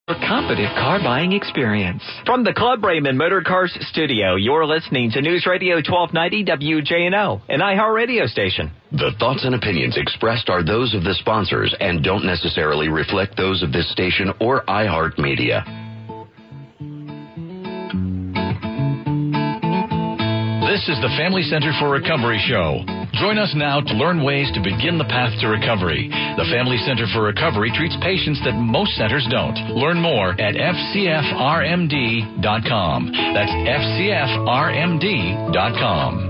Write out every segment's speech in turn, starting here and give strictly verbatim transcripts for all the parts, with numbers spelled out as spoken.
Confident car buying experience. From the Club Raymond Motor Cars studio, you're listening to News Radio twelve ninety W J N O, an iHeart radio station. The thoughts and opinions expressed are those of the sponsors and don't necessarily reflect those of this station or iHeart Media. This is the Family Center for Recovery show. Join us now to learn ways to begin the path to recovery. The Family Center for Recovery treats patients that most centers don't. Learn more at F C F R M D dot com. That's F C F R M D dot com.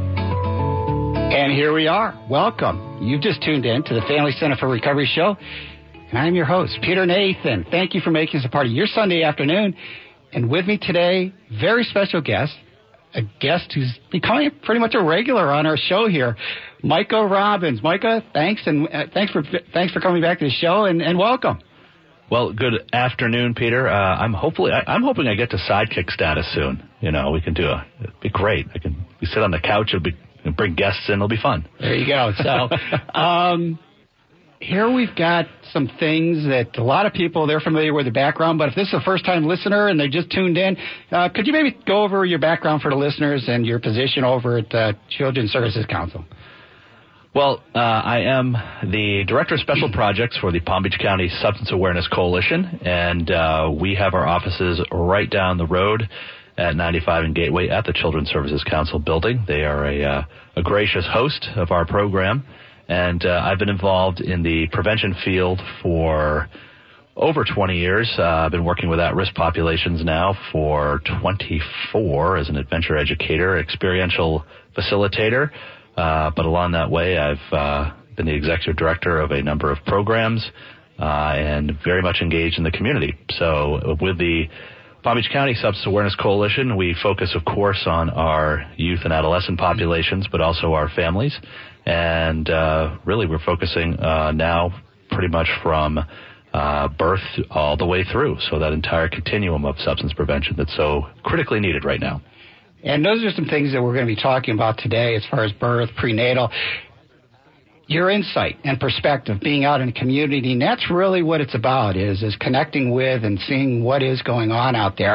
And here we are. Welcome. You've just tuned in to the Family Center for Recovery show. And I'm your host, Peter Nathan. Thank you for making us a part of your Sunday afternoon. And with me today, very special guest, a guest who's becoming pretty much a regular on our show here, Micah Robbins. Micah, thanks and uh, thanks for thanks for coming back to the show and, and welcome. Well, good afternoon, Peter. Uh, I'm hopefully I, I'm hoping I get to sidekick status soon. You know, we can do a it'd be great. I can we sit on the couch. It'll be bring guests in. It'll be fun. There you go. So. um, Here we've got some things that a lot of people, they're familiar with the background, but if this is a first-time listener and they just tuned in, uh, could you maybe go over your background for the listeners and your position over at uh, Children's Services Council? Well, uh, I am the Director of Special Projects for the Palm Beach County Substance Awareness Coalition, and uh, we have our offices right down the road at ninety-five and Gateway at the Children's Services Council building. They are a, uh, a gracious host of our program. And uh, I've been involved in the prevention field for over twenty years. Uh, I've been working with at-risk populations now for twenty-four as an adventure educator, experiential facilitator. Uh, but along that way, I've uh, been the executive director of a number of programs uh, and very much engaged in the community. So with the Palm Beach County Substance Awareness Coalition, we focus, of course, on our youth and adolescent populations, but also our families. And uh, really, we're focusing uh, now pretty much from uh, birth all the way through, so that entire continuum of substance prevention that's so critically needed right now. And those are some things that we're going to be talking about today as far as birth, prenatal. Your insight and perspective being out in the community, and that's really what it's about, is, is connecting with and seeing what is going on out there.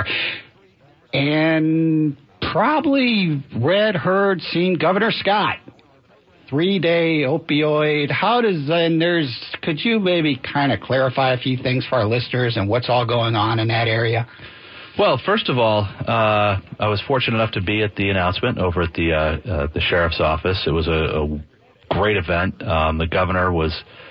And probably read, heard, seen Governor Scott. Three-day opioid. How does, and there's, could you maybe kind of clarify a few things for our listeners and what's all going on in that area? Well, first of all, uh, I was fortunate enough to be at the announcement over at the uh, uh, the sheriff's office. It was a, a great event. Um, the governor was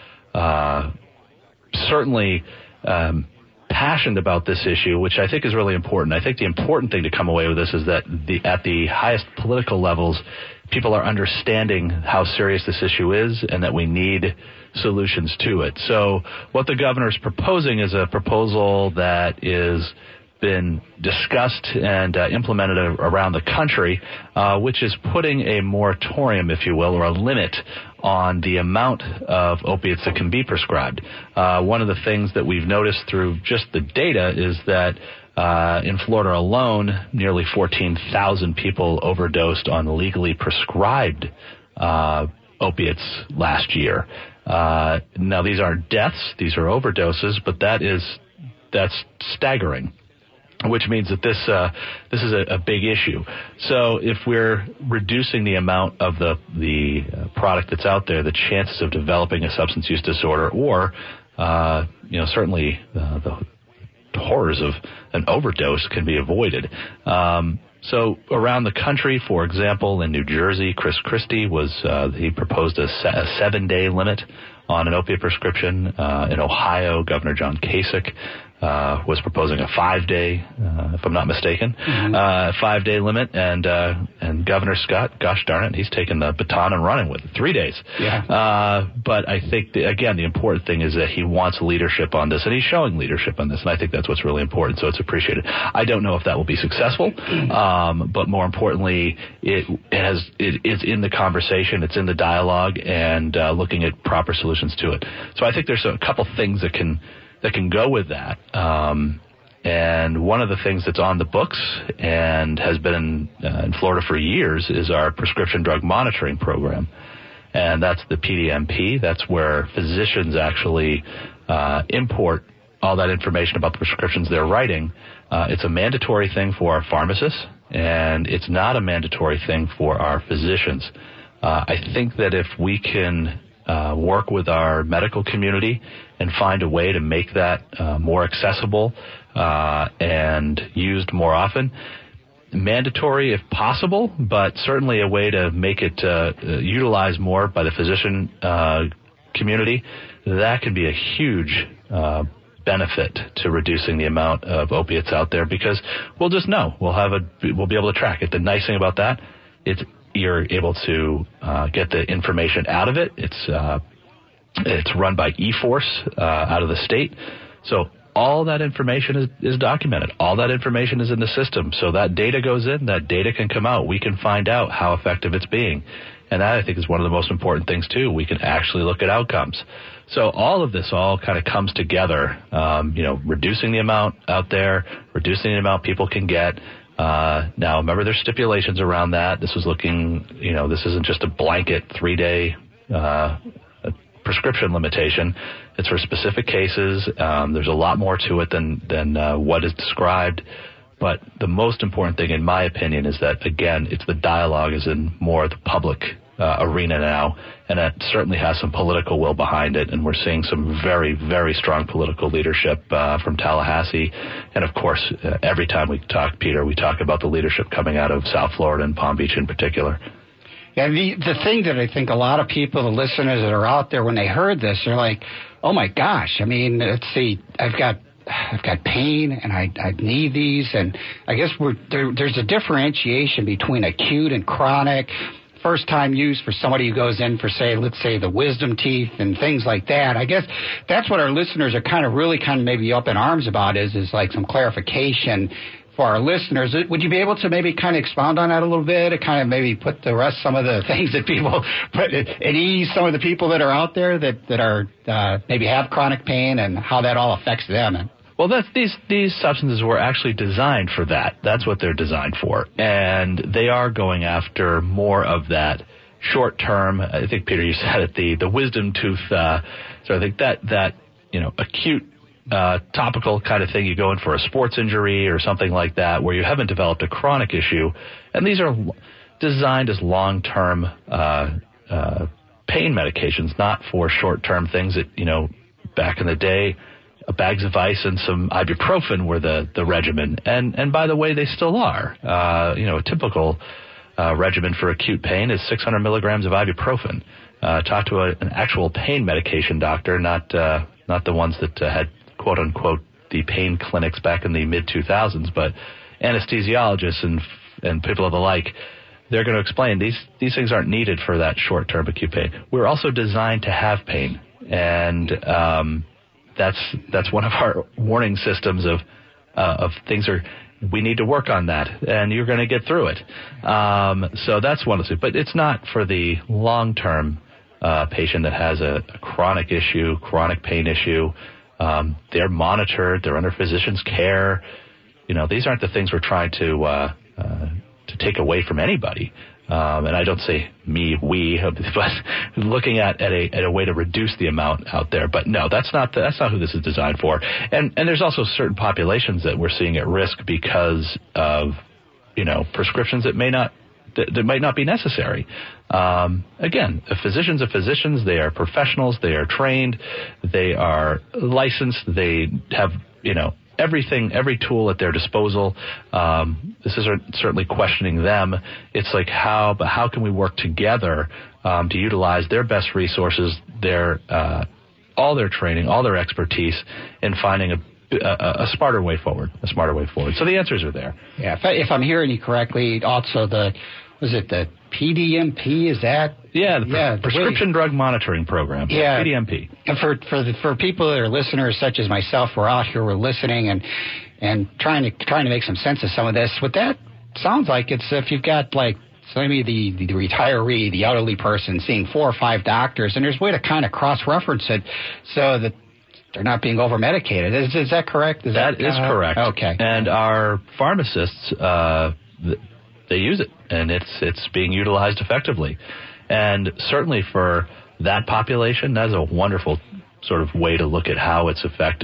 uh, certainly um, passionate about this issue, which I think is really important. I think the important thing to come away with this is that the at the highest political levels, people are understanding how serious this issue is and that we need solutions to it. So what the governor's proposing is a proposal that is been discussed and uh, implemented around the country, uh, which is putting a moratorium, if you will, or a limit on the amount of opiates that can be prescribed. Uh, one of the things that we've noticed through just the data is that Uh, in Florida alone, nearly fourteen thousand people overdosed on legally prescribed uh, opiates last year. Uh, now, these aren't deaths; these are overdoses, but that is that's staggering, which means that this uh, this is a, a big issue. So, if we're reducing the amount of the the uh, product that's out there, the chances of developing a substance use disorder, or uh, you know, certainly uh, the horrors of an overdose can be avoided. Um, so around the country, for example, in New Jersey, Chris Christie was, uh, he proposed a, se- a seven-day limit on an opiate prescription. Uh, in Ohio, Governor John Kasich uh, was proposing a five-day, uh, if I'm not mistaken, mm-hmm. uh, five-day limit. And uh, and Governor Scott, gosh darn it, he's taken the baton and running with it, three days. Yeah. Uh, but I think, the, again, the important thing is that he wants leadership on this, and he's showing leadership on this, and I think that's what's really important, so it's appreciated. I don't know if that will be successful, um, but more importantly, it, it has it is in the conversation, it's in the dialogue, and uh, looking at proper solutions to it. So I think there's a couple things that can that can go with that. Um, and one of the things that's on the books and has been in, uh, in Florida for years is our prescription drug monitoring program. And that's the P D M P. That's where physicians actually uh, import all that information about the prescriptions they're writing. Uh, it's a mandatory thing for our pharmacists, and it's not a mandatory thing for our physicians. Uh, I think that if we can uh, work with our medical community and find a way to make that uh, more accessible uh, and used more often, mandatory if possible, but certainly a way to make it uh, utilized more by the physician uh, community, that can be a huge uh, benefit to reducing the amount of opiates out there, because we'll just know. We'll have a, we'll be able to track it. The nice thing about that, it's, you're able to uh, get the information out of it. It's, uh, it's run by E-Force uh, out of the state. So all that information is, is documented. All that information is in the system. So that data goes in, that data can come out. We can find out how effective it's being. And that, I think, is one of the most important things, too. We can actually look at outcomes. So all of this all kind of comes together, um, you know, reducing the amount out there, reducing the amount people can get. Uh, now, remember, there's stipulations around that. This was looking, you know, this isn't just a blanket three-day uh, prescription limitation. It's for specific cases. Um, there's a lot more to it than, than uh, what is described. But the most important thing, in my opinion, is that, again, it's the dialogue is in more of the public uh, arena now, and that certainly has some political will behind it, and we're seeing some very, very strong political leadership uh, from Tallahassee. And, of course, uh, every time we talk, Peter, we talk about the leadership coming out of South Florida and Palm Beach in particular. Yeah, the, the thing that I think a lot of people, the listeners that are out there, when they heard this, they're like, oh, my gosh, I mean, let's see, I've got I've got pain and I, I need these. And I guess we're, there, there's a differentiation between acute and chronic. First time use for somebody who goes in for, say, let's say the wisdom teeth and things like that. I guess that's what our listeners are kind of really kind of maybe up in arms about is, is like some clarification for our listeners. Would you be able to maybe kind of expound on that a little bit and kind of maybe put the rest, some of the things that people put at ease, some of the people that are out there that, that are uh, maybe have chronic pain and how that all affects them? Well, that's, these these substances were actually designed for that. That's what they're designed for. And they are going after more of that short-term, I think, Peter, you said it, the, the wisdom tooth. Uh, so I think that, that you know, acute uh, topical kind of thing, you go in for a sports injury or something like that where you haven't developed a chronic issue. And these are designed as long-term uh, uh, pain medications, not for short-term things that, you know, back in the day, bags of ice and some ibuprofen were the, the regimen. And, and by the way, they still are. Uh, you know, a typical uh, regimen for acute pain is six hundred milligrams of ibuprofen. Uh, talk to a, an actual pain medication doctor, not uh, not the ones that uh, had, quote unquote, the pain clinics back in the mid two thousands, but anesthesiologists and and people of the like. They're going to explain these these things aren't needed for that short-term acute pain. We're also designed to have pain, and um, That's that's one of our warning systems of uh, of things are we need to work on that, and you're going to get through it. Um, so that's one of the. But it's not for the long-term uh, patient that has a, a chronic issue, chronic pain issue. Um, they're monitored. They're under physician's care. You know, these aren't the things we're trying to uh, uh, to take away from anybody. Um, and I don't say me, we, but looking at, at a at a way to reduce the amount out there. But no, that's not the, that's not who this is designed for. And and there's also certain populations that we're seeing at risk because of, you know, prescriptions that may not that, that might not be necessary. Um, again, a physician's a physicians. They are professionals. They are trained. They are licensed. They have, you know, everything, every tool at their disposal. Um, this isn't certainly questioning them. It's like how, but how can we work together um, to utilize their best resources, their uh, all their training, all their expertise in finding a, a, a smarter way forward, a smarter way forward. So the answers are there. Yeah, if, I, if I'm hearing you correctly, also the was it the P D M P? Is that? Yeah, the yeah, pre- Prescription Drug Monitoring Program. Yeah, P D M P. And for for the, for people that are listeners such as myself, we're out here, we're listening and and trying to trying to make some sense of some of this. What that sounds like, it's if you've got like so maybe the, the retiree, the elderly person, seeing four or five doctors, and there's a way to kind of cross-reference it so that they're not being over-medicated. Is, is that correct? Is that, that is uh, correct. Okay. And our pharmacists, uh, they use it, and it's it's being utilized effectively. And certainly for that population, that's a wonderful sort of way to look at how it's effective.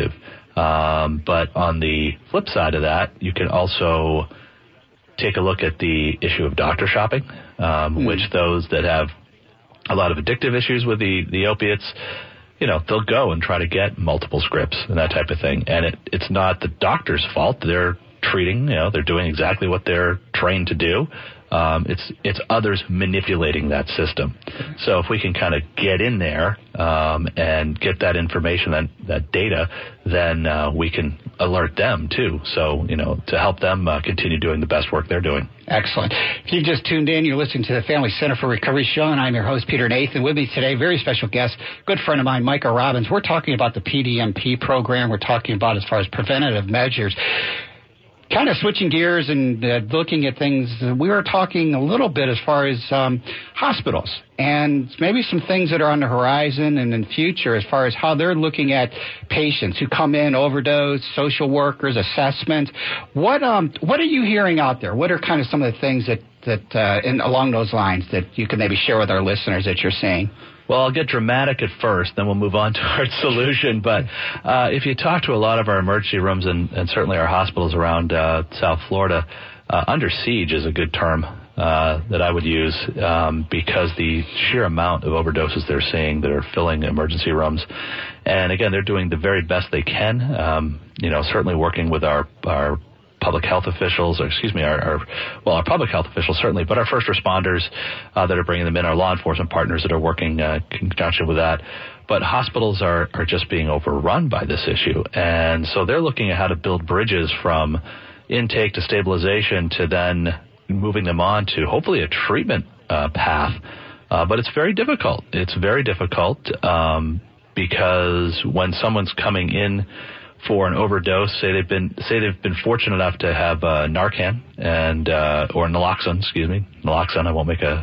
Um, but on the flip side of that, you can also take a look at the issue of doctor shopping, um, mm. which those that have a lot of addictive issues with the, the opiates, you know, they'll go and try to get multiple scripts and that type of thing. And it, it's not the doctor's fault. They're treating, you know, they're doing exactly what they're trained to do. Um, it's it's others manipulating that system. So if we can kind of get in there um, and get that information, that, that data, then uh, we can alert them too. So, you know, to help them uh, continue doing the best work they're doing. Excellent. If you've just tuned in, you're listening to the Family Center for Recovery show, and I'm your host, Peter Nathan. With me today, very special guest, good friend of mine, Micah Robbins. We're talking about the P D M P program. We're talking about as far as preventative measures. Kind of switching gears and uh, looking at things, we were talking a little bit as far as um, hospitals and maybe some things that are on the horizon and in the future as far as how they're looking at patients who come in, overdose, social workers, assessment. What um what are you hearing out there? What are kind of some of the things that, that uh, in, along those lines that you can maybe share with our listeners that you're seeing? Well, I'll get dramatic at first, then we'll move on to our solution. But uh, if you talk to a lot of our emergency rooms and, and certainly our hospitals around uh, South Florida, uh, under siege is a good term uh, that I would use um, because the sheer amount of overdoses they're seeing that are filling emergency rooms. And again, they're doing the very best they can, um, you know, certainly working with our, our public health officials, or excuse me, our, our well, our public health officials certainly, but our first responders uh, that are bringing them in, our law enforcement partners that are working uh, in conjunction with that. But hospitals are, are just being overrun by this issue. And so they're looking at how to build bridges from intake to stabilization to then moving them on to hopefully a treatment uh, path. Uh, but it's very difficult. It's very difficult um, because when someone's coming in for an overdose, say they've been say they've been fortunate enough to have uh, Narcan and uh, or naloxone, excuse me, naloxone. I won't make a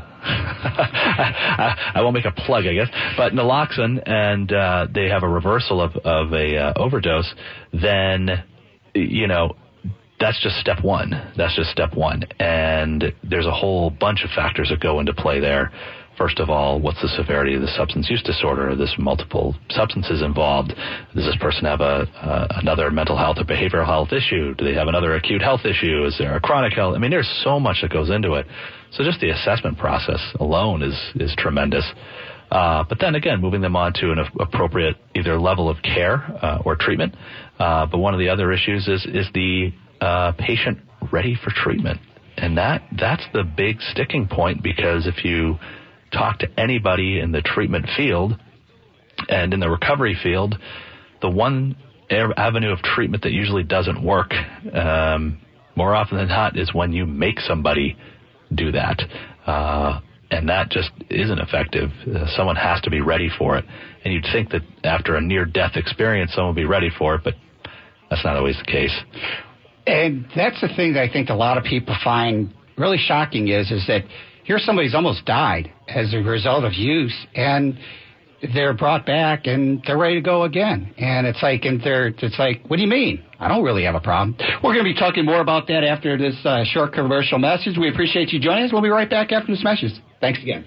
I, I won't make a plug, I guess, but naloxone, and uh, they have a reversal of of a uh, overdose. Then, you know, that's just step one. That's just step one, and there's a whole bunch of factors that go into play there. First of all, what's the severity of the substance use disorder? Are there multiple substances involved? Does this person have a uh, another mental health or behavioral health issue? Do they have another acute health issue? Is there a chronic health? I mean, there's so much that goes into it. So just the assessment process alone is is tremendous. Uh, but then again, moving them on to an appropriate either level of care uh, or treatment. Uh, but one of the other issues is is the uh, patient ready for treatment, and that that's the big sticking point, because if you talk to anybody in the treatment field and in the recovery field, the one avenue of treatment that usually doesn't work um, more often than not is when you make somebody do that. Uh, and that just isn't effective. Uh, someone has to be ready for it. And you'd think that after a near-death experience, someone would be ready for it, but that's not always the case. And that's the thing that I think a lot of people find really shocking is, is that here somebody's almost died as a result of use, and they're brought back and they're ready to go again. And it's like, and they're, it's like, what do you mean? I don't really have a problem. We're going to be talking more about that after this uh, short commercial message. We appreciate you joining us. We'll be right back after this message. Thanks again.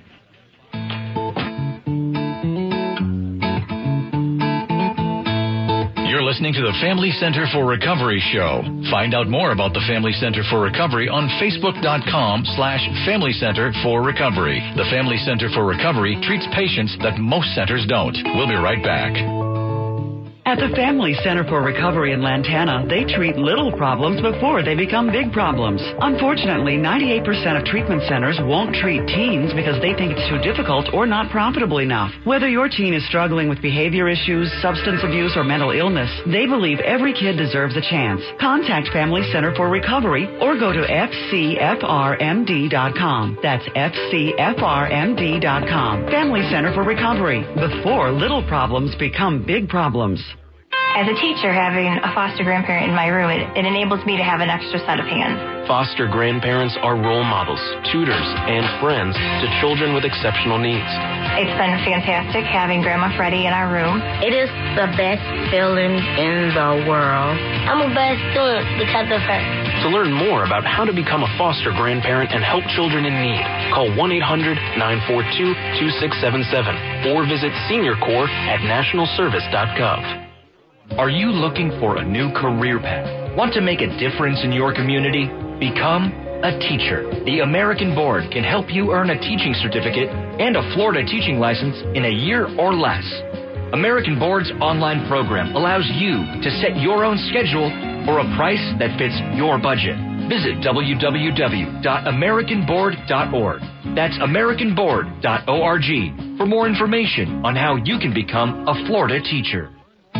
You're listening to the Family Center for Recovery show. Find out more about the Family Center for Recovery on Facebook.com slash Family Center for Recovery. The Family Center for Recovery treats patients that most centers don't. We'll be right back. At the Family Center for Recovery in Lantana, they treat little problems before they become big problems. Unfortunately, ninety-eight percent of treatment centers won't treat teens because they think it's too difficult or not profitable enough. Whether your teen is struggling with behavior issues, substance abuse, or mental illness, they believe every kid deserves a chance. Contact Family Center for Recovery or go to F C F R M D dot com. That's F C F R M D dot com. Family Center for Recovery. Before little problems become big problems. As a teacher, having a foster grandparent in my room, it, it enables me to have an extra set of hands. Foster grandparents are role models, tutors, and friends to children with exceptional needs. It's been fantastic having Grandma Freddie in our room. It is the best feeling in the world. I'm a best student because of her. To learn more about how to become a foster grandparent and help children in need, call one eight hundred nine four two two six seven seven or visit senior corps at national service dot gov. Are you looking for a new career path? Want to make a difference in your community? Become a teacher. The American Board can help you earn a teaching certificate and a Florida teaching license in a year or less. American Board's online program allows you to set your own schedule for a price that fits your budget. Visit w w w dot american board dot org. That's american board dot org for more information on how you can become a Florida teacher.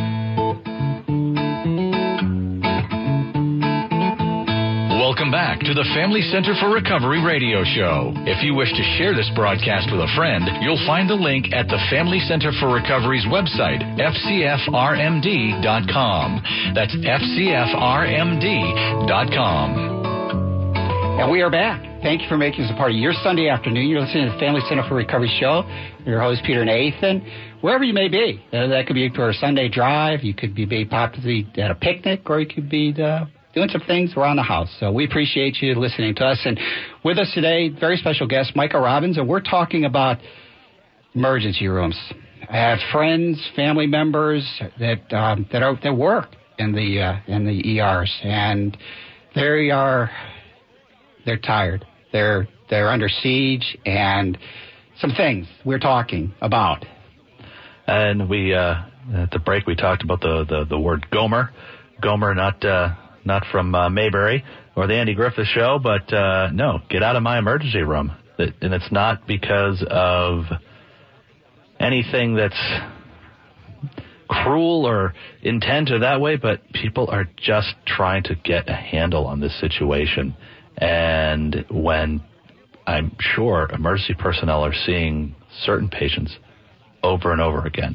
Welcome back to the Family Center for Recovery radio show. If you wish to share this broadcast with a friend, you'll find the link at the Family Center for Recovery's website, f c f r m d dot com. That's f c f r m d dot com. And we are back. Thank you for making us a part of your Sunday afternoon. You're listening to the Family Center for Recovery show. Your host, Peter Nathan. Wherever you may be, uh, that could be for a Sunday drive. You could be, be possibly at a picnic, or you could be uh, doing some things around the house. So we appreciate you listening to us. And with us today, very special guest, Micah Robbins, and we're talking about emergency rooms. I have friends, family members that um, that are that work in the uh, in the E Rs, and they are they're tired. They're they're under siege, and some things we're talking about. And we uh, at the break we talked about the the, the word Gomer, Gomer, not uh, not from uh, Mayberry or the Andy Griffith Show, but uh, no, get out of my emergency room. It, and it's not because of anything that's cruel or intent or that way, but people are just trying to get a handle on this situation. And when I'm sure emergency personnel are seeing certain patients over and over again,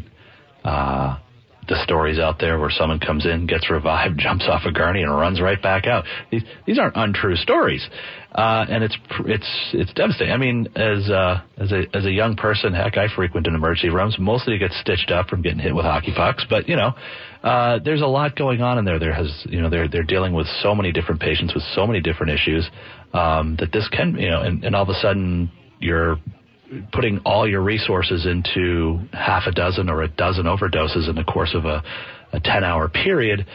uh, the stories out there where someone comes in, gets revived, jumps off a gurney, and runs right back out. These these aren't untrue stories, uh, and it's it's it's devastating. I mean, as uh, as a as a young person, heck, I frequent in emergency rooms, mostly to get stitched up from getting hit with hockey pucks. But you know, uh, there's a lot going on in there. There has you know they're they're dealing with so many different patients with so many different issues um, that this can you know, and, and all of a sudden you're putting all your resources into half a dozen or a dozen overdoses in the course of a, a ten-hour period,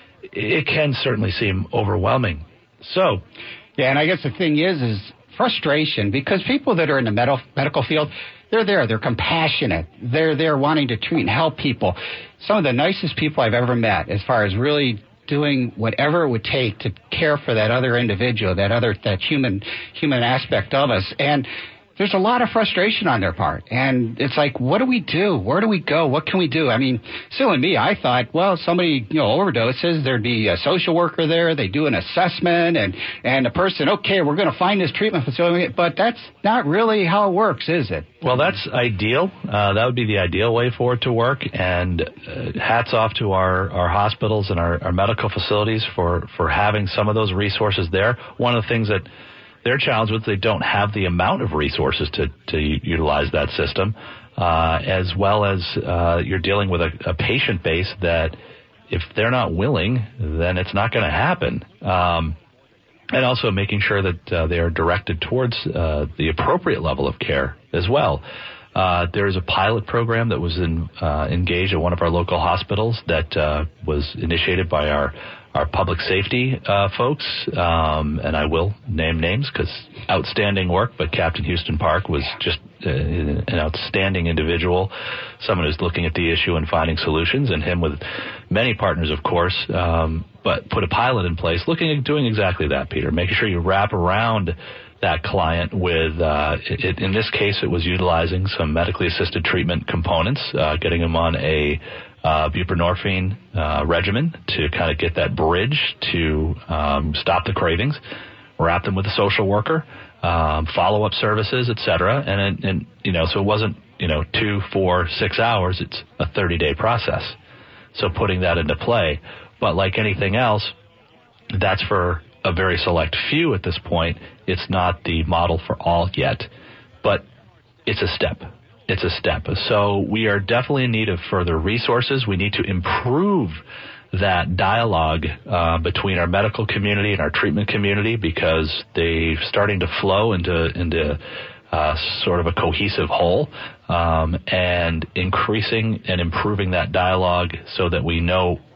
it can certainly seem overwhelming. So, yeah, and I guess the thing is, is frustration, because people that are in the med- medical field, they're there, they're compassionate, they're there wanting to treat and help people. Some of the nicest people I've ever met, as far as really doing whatever it would take to care for that other individual, that other, that human, human aspect of us. And there's a lot of frustration on their part. And it's like, what do we do? Where do we go? What can we do? I mean, silly me, I thought, well, somebody, you know, overdoses, there'd be a social worker there, they do an assessment, and, and the person, okay, we're going to find this treatment facility. But that's not really how it works, is it? Well, that's ideal. Uh, that would be the ideal way for it to work. And uh, hats off to our, our hospitals and our, our medical facilities for, for having some of those resources there. One of the things that they're challenged with, they don't have the amount of resources to, to utilize that system, uh, as well as uh, you're dealing with a, a patient base that if they're not willing, then it's not going to happen. Um, and also making sure that uh, they are directed towards uh, the appropriate level of care as well. Uh, there's a pilot program that was in, uh, engaged at one of our local hospitals that uh, was initiated by our our public safety uh, folks, um, and I will name names because outstanding work, but Captain Houston Park was just uh, an outstanding individual, someone who's looking at the issue and finding solutions, and him with many partners, of course, um, but put a pilot in place looking at doing exactly that, Peter, making sure you wrap around that client with, uh, it, in this case, it was utilizing some medically assisted treatment components, uh, getting them on a Uh, buprenorphine uh, regimen to kind of get that bridge to um, stop the cravings, wrap them with a social worker, um, follow-up services, et cetera. And, and, you know, so it wasn't, you know, two, four, six hours. It's a thirty-day process. So putting that into play. But like anything else, that's for a very select few at this point. It's not the model for all yet. But it's a step. It's a step. So we are definitely in need of further resources. We need to improve that dialogue uh, between our medical community and our treatment community, because they're starting to flow into into uh, sort of a cohesive whole, um, and increasing and improving that dialogue so that we know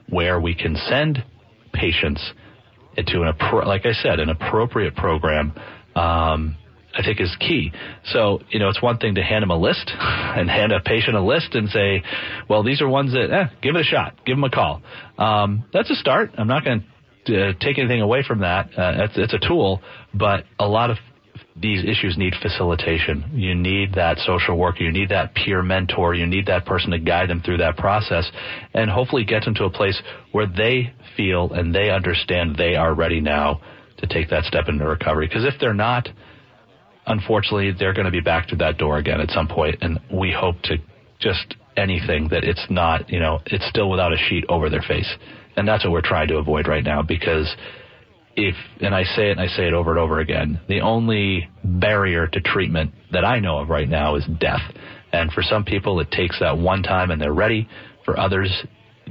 where we can send patients into an, like I said, an appropriate program, um, I think is key. So, you know, it's one thing to hand them a list and hand a patient a list and say, well, these are ones that, eh, give it a shot, give them a call. Um, that's a start. I'm not going to uh, take anything away from that. Uh, it's, it's a tool, but a lot of these issues need facilitation. You need that social worker. You need that peer mentor. You need that person to guide them through that process and hopefully get them to a place where they feel and they understand they are ready now to take that step into recovery. Because if they're not, unfortunately, they're going to be back to that door again at some point. And we hope to just anything that it's not, you know, it's still without a sheet over their face. And that's what we're trying to avoid right now because if, and I say it and I say it over and over again, the only barrier to treatment that I know of right now is death. And for some people, it takes that one time and they're ready. For others,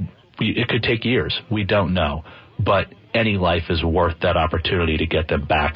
it could take years. We don't know. But any life is worth that opportunity to get them back.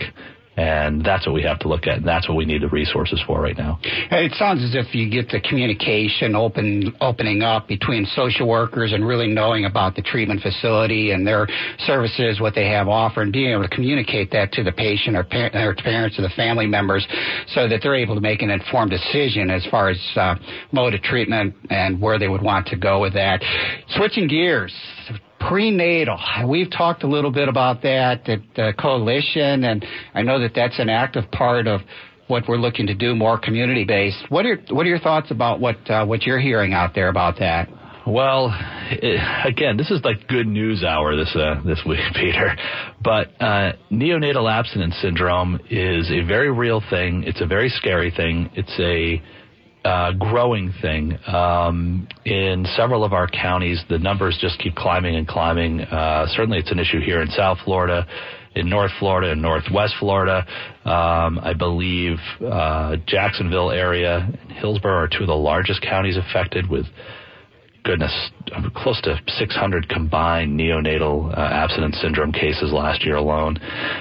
And that's what we have to look at, and that's what we need the resources for right now. It sounds as if you get the communication open, opening up between social workers and really knowing about the treatment facility and their services, what they have offered, and being able to communicate that to the patient or, par- or parents or the family members so that they're able to make an informed decision as far as uh, mode of treatment and where they would want to go with that. Switching gears. Prenatal. We've talked a little bit about that at the coalition, and I know that that's an active part of what we're looking to do, more community-based. What are what are your thoughts about what uh, what you're hearing out there about that? Well, it, again, this is like good news hour this uh, this week, Peter. But uh, neonatal abstinence syndrome is a very real thing. It's a very scary thing. It's a Uh, growing thing. Um, in several of our counties, the numbers just keep climbing and climbing. Uh, certainly it's an issue here in South Florida, in North Florida, and Northwest Florida. Um, I believe uh, Jacksonville area and Hillsborough are two of the largest counties affected with, goodness, close to six hundred combined neonatal uh, abstinence syndrome cases last year alone.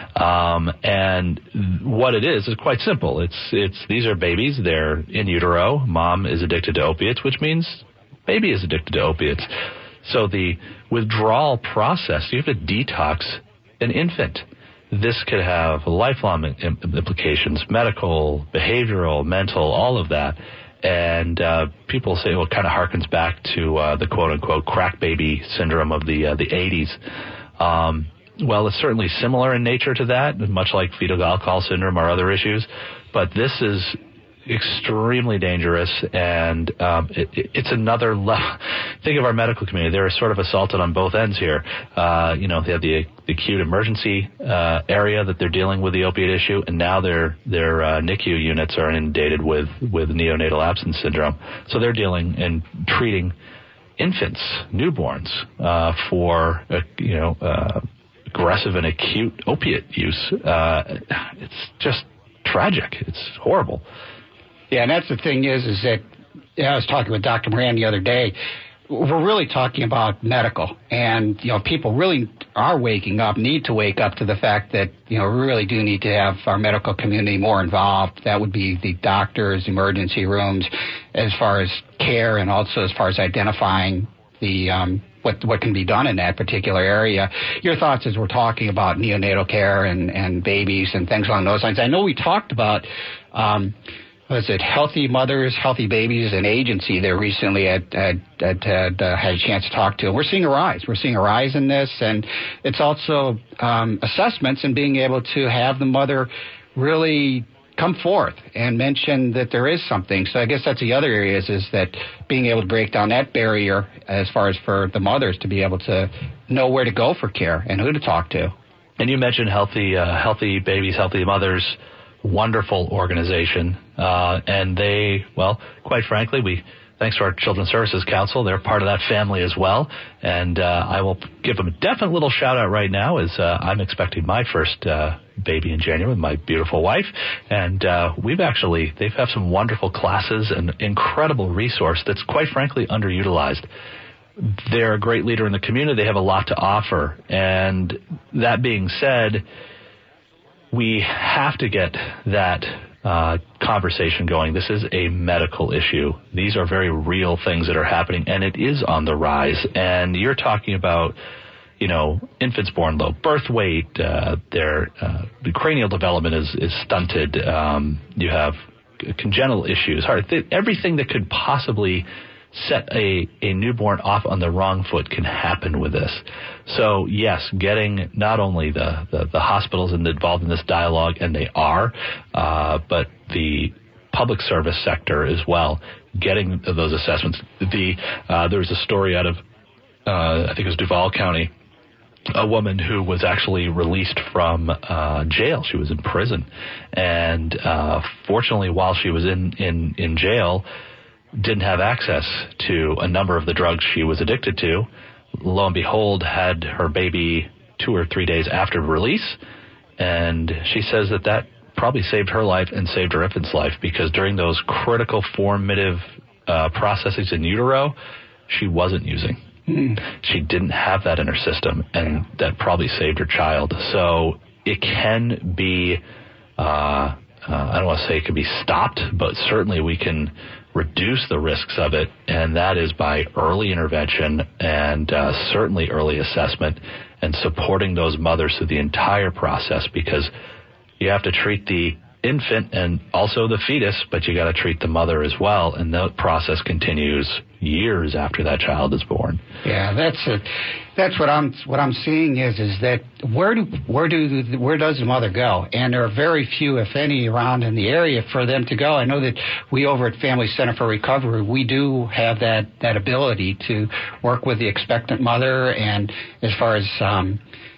Um, and what it is is quite simple. It's it's these are babies. They're in utero. Mom is addicted to opiates, which means baby is addicted to opiates. So the withdrawal process, you have to detox an infant. This could have lifelong implications, medical, behavioral, mental, all of that. And uh, people say, well, it kind of harkens back to uh, the quote-unquote crack baby syndrome of the uh, the eighties. Um, well, it's certainly similar in nature to that, much like fetal alcohol syndrome or other issues. But this is extremely dangerous, and um, it, it, it's another level. Think of our medical community. They're sort of assaulted on both ends here. Uh, you know, they have the, the acute emergency uh, area that they're dealing with the opiate issue, and now their their uh, N I C U units are inundated with, with neonatal abstinence syndrome. So they're dealing and treating infants, newborns, uh, for, uh, you know, uh, aggressive and acute opiate use. Uh, it's just tragic. It's horrible. Yeah, and that's the thing is, is that yeah, I was talking with Doctor Moran the other day. We're really talking about medical, and you know, people really are waking up, need to wake up to the fact that you know we really do need to have our medical community more involved. That would be the doctors, emergency rooms, as far as care, and also as far as identifying the um, what what can be done in that particular area. Your thoughts as we're talking about neonatal care and and babies and things along those lines. I know we talked about. Um, Was it Healthy Mothers, Healthy Babies, an agency there recently at, at, at, at uh, had a chance to talk to. And we're seeing a rise. We're seeing a rise in this. And it's also um, assessments and being able to have the mother really come forth and mention that there is something. So I guess that's the other areas is that being able to break down that barrier as far as for the mothers to be able to know where to go for care and who to talk to. And you mentioned Healthy, uh, Healthy Babies, Healthy Mothers. Wonderful organization, uh, and they, well, quite frankly, we, thanks to our Children's Services Council, they're part of that family as well, and uh, I will give them a definite little shout-out right now as uh, I'm expecting my first uh, baby in January with my beautiful wife, and uh, we've actually, they have some wonderful classes and incredible resource that's quite frankly underutilized. They're a great leader in the community. They have a lot to offer, and that being said, we have to get that uh, conversation going. This is a medical issue. These are very real things that are happening, and it is on the rise. And you're talking about, you know, infants born low birth weight, uh, their uh, cranial development is, is stunted. Um, you have congenital issues, heart, th- everything that could possibly set a, a newborn off on the wrong foot can happen with this. So, yes, getting not only the, the, the hospitals involved in this dialogue, and they are, uh, but the public service sector as well, getting those assessments. The uh, there was a story out of, uh, I think it was Duval County, a woman who was actually released from uh, jail. She was in prison. And uh, fortunately, while she was in, in, in jail, didn't have access to a number of the drugs she was addicted to. Lo and behold, had her baby two or three days after release. And she says that that probably saved her life and saved her infant's life, because during those critical formative uh, processes in utero, she wasn't using. Mm. She didn't have that in her system, and that probably saved her child. So it can be, uh, uh, I don't want to say it can be stopped, but certainly we can reduce the risks of it, and that is by early intervention and uh, certainly early assessment and supporting those mothers through the entire process, because you have to treat the infant and also the fetus, but you got to treat the mother as well, and that process continues years after that child is born. Yeah, that's a, that's what I'm what I'm seeing is is that where do where do the, where does the mother go? And there are very few, if any, around in the area for them to go. I know that we over at Family Center for Recovery, we do have that that ability to work with the expectant mother, and as far as um,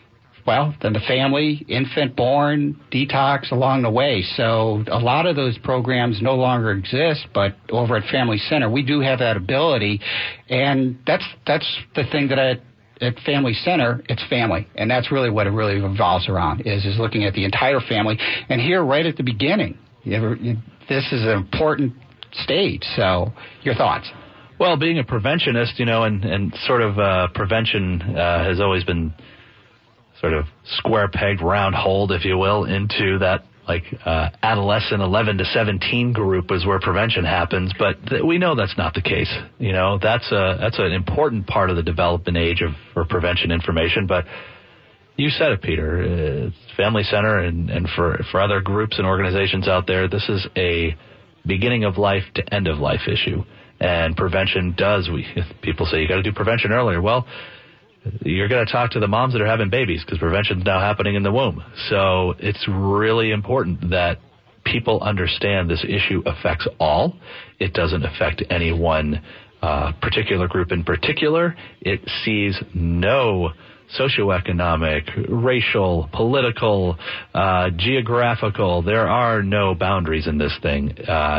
well, then the family, infant born, detox along the way. So a lot of those programs no longer exist, but over at Family Center, we do have that ability. And that's that's the thing that I, at Family Center, it's family. And that's really what it really revolves around, is, is looking at the entire family. And here, right at the beginning, you ever, you, this is an important stage. So your thoughts? Well, being a preventionist, you know, and, and sort of uh, prevention uh, has always been sort of square pegged round holed, if you will, into that like uh, adolescent eleven to seventeen group is where prevention happens. But th- we know that's not the case. You know, that's a that's an important part of the development age of for prevention information. But you said it, Peter. It's Family Center, and, and for for other groups and organizations out there, this is a beginning of life to end of life issue. And prevention does. We people say you got to do prevention earlier. Well, you're going to talk to the moms that are having babies, because prevention is now happening in the womb. So it's really important that people understand this issue affects all. It doesn't affect any one uh, particular group in particular. It sees no socioeconomic, racial, political, uh, geographical. There are no boundaries in this thing. Uh,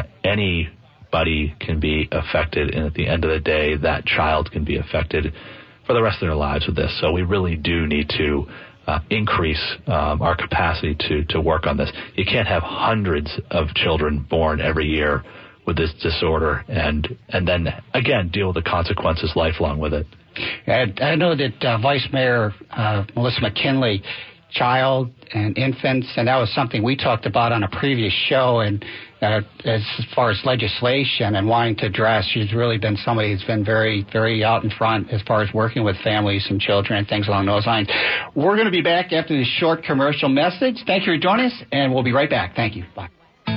anybody can be affected, and at the end of the day, that child can be affected for the rest of their lives with this. So we really do need to uh, increase um, our capacity to, to work on this. You can't have hundreds of children born every year with this disorder and and then, again, deal with the consequences lifelong with it. I, I know that uh, Vice Mayor uh, Melissa McKinley, child and infants, and that was something we talked about on a previous show, and uh, as far as legislation and wanting to address, she's really been somebody who's been very, very out in front as far as working with families and children and things along those lines. We're going to be back after this short commercial message. Thank you for joining us, and we'll be right back. Thank you. Bye.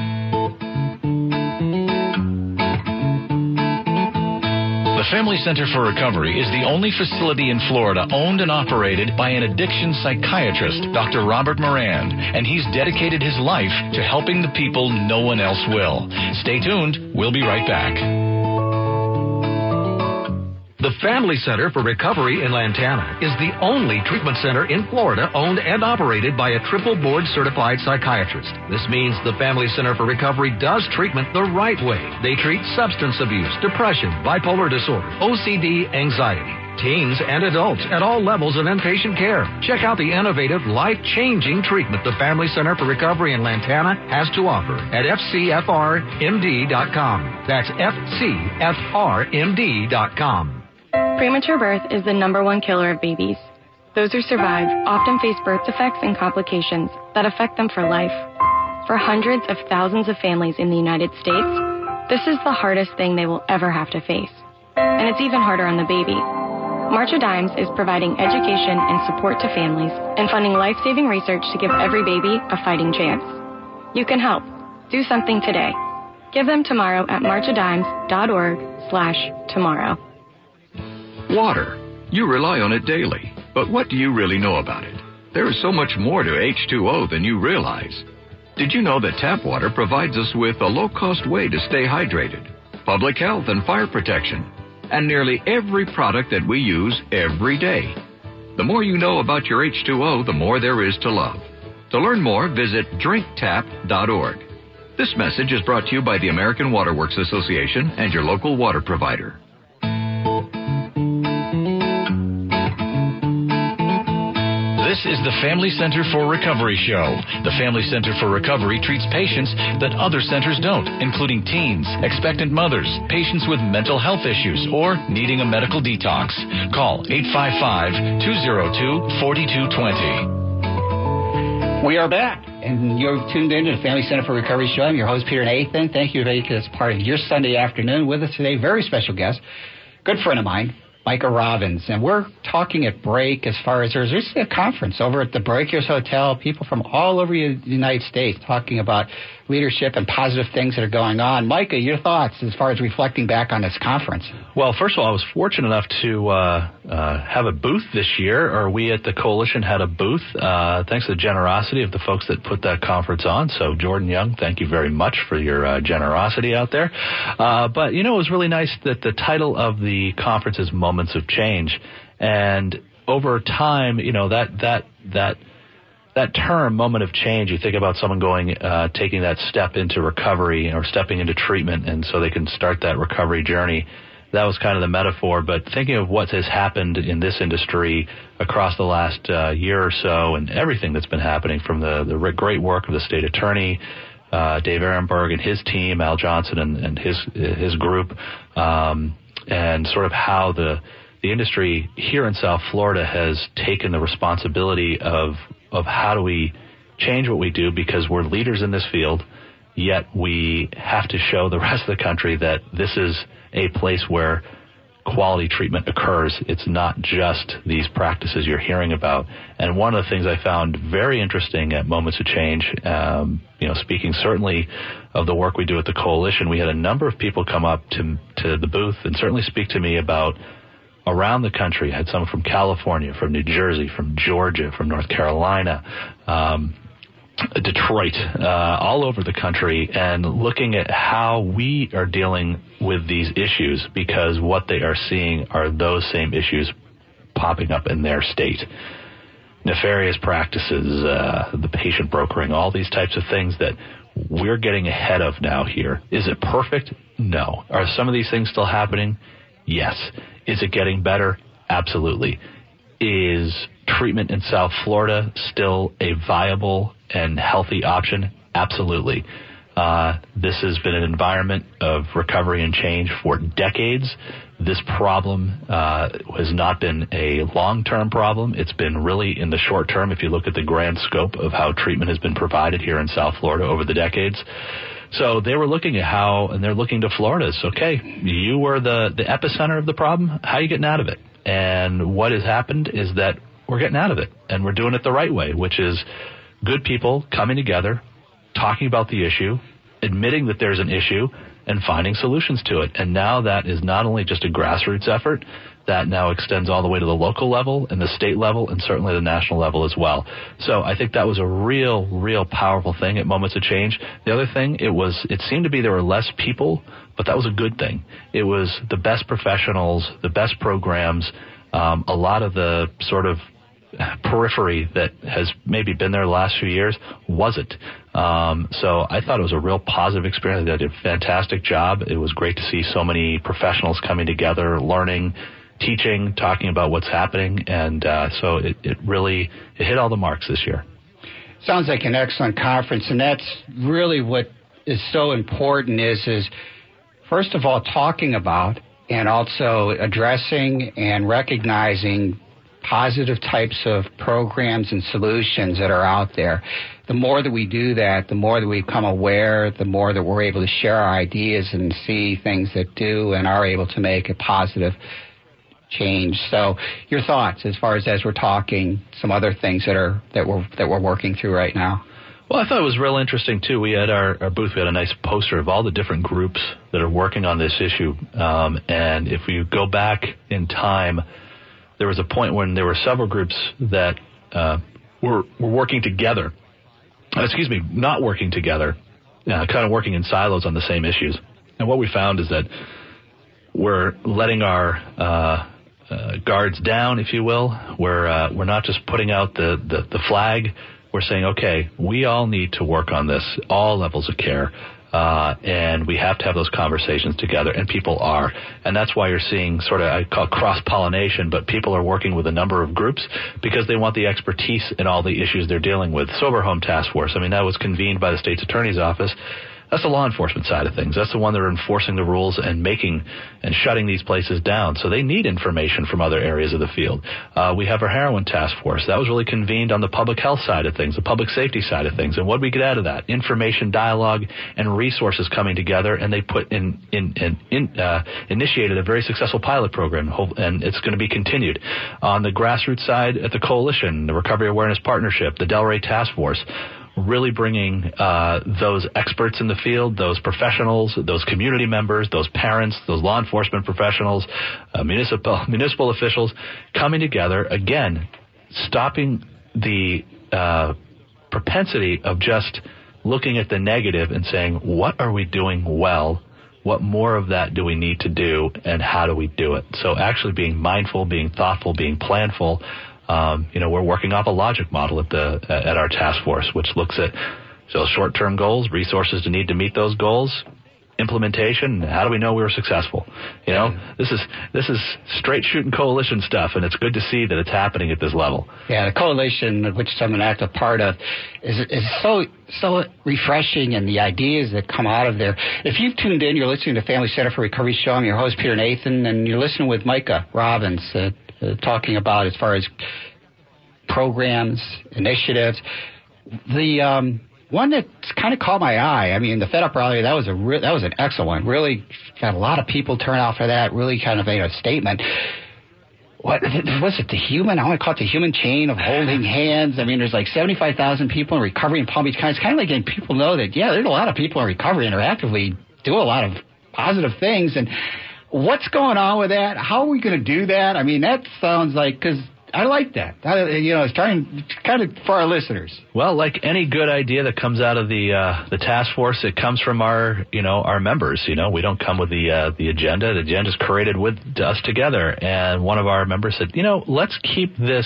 The Family Center for Recovery is the only facility in Florida owned and operated by an addiction psychiatrist, Doctor Robert Moran, and he's dedicated his life to helping the people no one else will. Stay tuned. We'll be right back. The Family Center for Recovery in Lantana is the only treatment center in Florida owned and operated by a triple board certified psychiatrist. This means the Family Center for Recovery does treatment the right way. They treat substance abuse, depression, bipolar disorder, O C D, anxiety, teens and adults at all levels of inpatient care. Check out the innovative, life-changing treatment the Family Center for Recovery in Lantana has to offer at F C F R M D dot com. That's F C F R M D dot com. Premature birth is the number one killer of babies. Those who survive often face birth defects and complications that affect them for life. For hundreds of thousands of families in the United States, this is the hardest thing they will ever have to face. And it's even harder on the baby. March of Dimes is providing education and support to families and funding life-saving research to give every baby a fighting chance. You can help. Do something today. Give them tomorrow at marchadimes.org slash tomorrow. Water. You rely on it daily. But what do you really know about it? There is so much more to H two O than you realize. Did you know that tap water provides us with a low-cost way to stay hydrated, public health and fire protection, and nearly every product that we use every day? The more you know about your H two O, the more there is to love. To learn more, visit drink tap dot org. This message is brought to you by the American Water Works Association and your local water provider. This is the Family Center for Recovery show. The Family Center for Recovery treats patients that other centers don't, including teens, expectant mothers, patients with mental health issues, or needing a medical detox. Call eight five five, two oh two, four two two zero. We are back, and you're tuned in to the Family Center for Recovery show. I'm your host, Peter Nathan. Thank you for making this part of your Sunday afternoon. With us today, very special guest, good friend of mine, Micah Robbins, and we're talking at break as far as there's recently a conference over at the Breakers Hotel, people from all over the United States talking about leadership and positive things that are going on. Micah, your thoughts as far as reflecting back on this conference? Well, first of all, I was fortunate enough to uh, uh, have a booth this year, or we at the Coalition had a booth, uh, thanks to the generosity of the folks that put that conference on. So, Jordan Young, thank you very much for your uh, generosity out there. Uh, but, you know, it was really nice that the title of the conference is Moments of Change. And over time, you know, that that that that term, moment of change, you think about someone going, uh, taking that step into recovery or stepping into treatment, and so they can start that recovery journey. That was kind of the metaphor. But thinking of what has happened in this industry across the last uh, year or so, and everything that's been happening from the, the great work of the state attorney, uh, Dave Ehrenberg and his team, Al Johnson and, and his his group, um, and sort of how the the industry here in South Florida has taken the responsibility of of how do we change what we do, because we're leaders in this field, yet we have to show the rest of the country that this is a place where quality treatment occurs. It's not just these practices you're hearing about. And one of the things I found very interesting at Moments of Change, um, you know, speaking certainly of the work we do at the Coalition, we had a number of people come up to to the booth and certainly speak to me about around the country. I had some from California, from New Jersey, from Georgia, from North Carolina, um, Detroit, uh, all over the country, and looking at how we are dealing with these issues, because what they are seeing are those same issues popping up in their state. Nefarious practices, uh, the patient brokering, all these types of things that we're getting ahead of now here. Is it perfect? No. Are some of these things still happening? Yes. Is it getting better? Absolutely. Is treatment in South Florida still a viable and healthy option? Absolutely. Uh, this has been an environment of recovery and change for decades. This problem uh, has not been a long-term problem. It's been really in the short term, if you look at the grand scope of how treatment has been provided here in South Florida over the decades. So they were looking at how, and they're looking to Florida. It's okay, you were the, the epicenter of the problem. How are you getting out of it? And what has happened is that we're getting out of it, and we're doing it the right way, which is good people coming together, talking about the issue, admitting that there's an issue, and finding solutions to it. And now that is not only just a grassroots effort, that now extends all the way to the local level and the state level and certainly the national level as well. So I think that was a real, real powerful thing at Moments of Change. The other thing, it was, it seemed to be there were less people, but that was a good thing. It was the best professionals, the best programs, um, a lot of the sort of periphery that has maybe been there the last few years wasn't. Um, so I thought it was a real positive experience. They did a fantastic job. It was great to see so many professionals coming together, learning, teaching, talking about what's happening. And uh, so it, it really it hit all the marks this year. Sounds like an excellent conference. And that's really what is so important is, is first of all, talking about and also addressing and recognizing positive types of programs and solutions that are out there. The more that we do that, the more that we become aware, the more that we're able to share our ideas and see things that do and are able to make a positive change. So your thoughts as far as as we're talking, some other things that are that we're that we're working through right now. Well, I thought it was real interesting, too. We had our, our booth, we had a nice poster of all the different groups that are working on this issue. Um, and if we go back in time, there was a point when there were several groups that uh, were, were working together. Uh, excuse me, not working together, uh, kind of working in silos on the same issues. And what we found is that we're letting our uh, uh, guards down, if you will. We're, uh, we're not just putting out the, the, the flag. We're saying, okay, we all need to work on this, all levels of care, uh, and we have to have those conversations together, and people are. And that's why you're seeing sort of, I call cross-pollination, but people are working with a number of groups because they want the expertise in all the issues they're dealing with. Sober Home Task Force, I mean, that was convened by the state's attorney's office. That's the law enforcement side of things. That's the one that are enforcing the rules and making and shutting these places down. So they need information from other areas of the field. Uh, we have our heroin task force. That was really convened on the public health side of things, the public safety side of things. And what did we get out of that? Information, dialogue, and resources coming together. And they put in, in, in, in uh, initiated a very successful pilot program, and it's going to be continued. On the grassroots side, at the coalition, the Recovery Awareness Partnership, the Delray Task Force, really bringing uh, those experts in the field, those professionals, those community members, those parents, those law enforcement professionals, uh, municipal municipal officials coming together, again, stopping the uh, propensity of just looking at the negative and saying, what are we doing well? What more of that do we need to do, and how do we do it? So actually being mindful, being thoughtful, being planful. Um, you know, we're working off a logic model at the at our task force, which looks at so short-term goals, resources to need to meet those goals, implementation. How do we know we were successful? You know, this is this is straight shooting coalition stuff, and it's good to see that it's happening at this level. Yeah, the coalition, which I'm an active part of, is is so so refreshing, and the ideas that come out of there. If you've tuned in, you're listening to Family Center for Recovery Show. I'm your host, Peter Nathan, and you're listening with Micah Robbins. Uh, Uh, talking about as far as programs, initiatives. The um, one that kind of caught my eye, I mean, the Fed Up rally, that was a re- that was an excellent one. Really got a lot of people turn out for that. Really kind of made a statement. What was it? The human? I want to call it the human chain of holding hands. I mean, there's like seventy-five thousand people in recovery in Palm Beach County. It's kind of like getting people know that, yeah, there's a lot of people in recovery and are actively do a lot of positive things. And what's going on with that? How are we going to do that? I mean, that sounds like, because I like that. I, you know, it's trying kind of for our listeners. Well, like any good idea that comes out of the uh, the task force, it comes from our, you know, our members. You know, we don't come with the uh, the agenda. The agenda is created with us together. And one of our members said, you know, let's keep this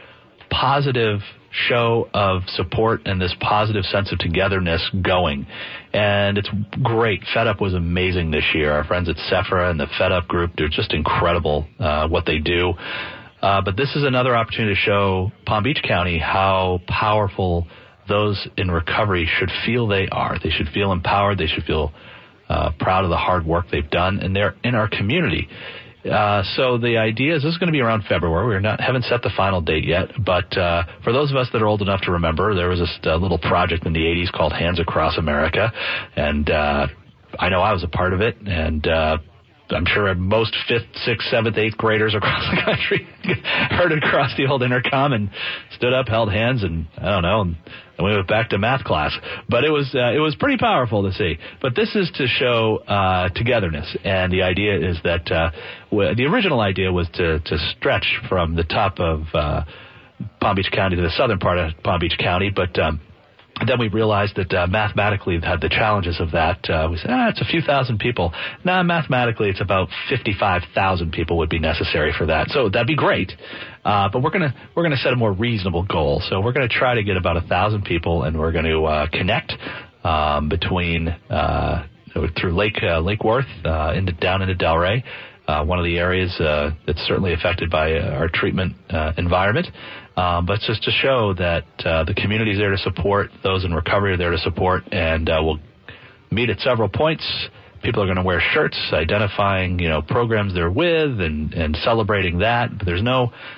positive show of support and this positive sense of togetherness going. And it's great. Fed Up was amazing this year. Our friends at Sephora and the Fed Up group, they're just incredible uh, what they do. Uh, but this is another opportunity to show Palm Beach County how powerful those in recovery should feel they are. They should feel empowered. They should feel uh, proud of the hard work they've done, and they're in our community. Uh, so the idea is this is going to be around February. We're not haven't set the final date yet, but uh, for those of us that are old enough to remember, there was this uh, little project in the eighties called Hands Across America, and uh, I know I was a part of it, and uh, I'm sure most fifth, sixth, seventh, eighth graders across the country heard it across the old intercom and stood up, held hands, and I don't know, and we went back to math class. But it was uh, it was pretty powerful to see. But this is to show uh, togetherness, and the idea is that uh, w- the original idea was to to stretch from the top of uh, Palm Beach County to the southern part of Palm Beach County, but um, then we realized that uh, mathematically it had the challenges of that. Uh, we said, ah, it's a few thousand people. Now, mathematically, it's about fifty-five thousand people would be necessary for that. So that'd be great. Uh, but we're gonna we're gonna set a more reasonable goal. So we're gonna try to get about a thousand people, and we're going to uh, connect um, between uh, through Lake uh, Lake Worth uh, into down into Delray, uh, one of the areas uh, that's certainly affected by uh, our treatment uh, environment. Um, but just to show that uh, the community is there to support, those in recovery are there to support, and uh, we'll meet at several points. People are going to wear shirts identifying, you know, programs they're with and, and celebrating that. But there's no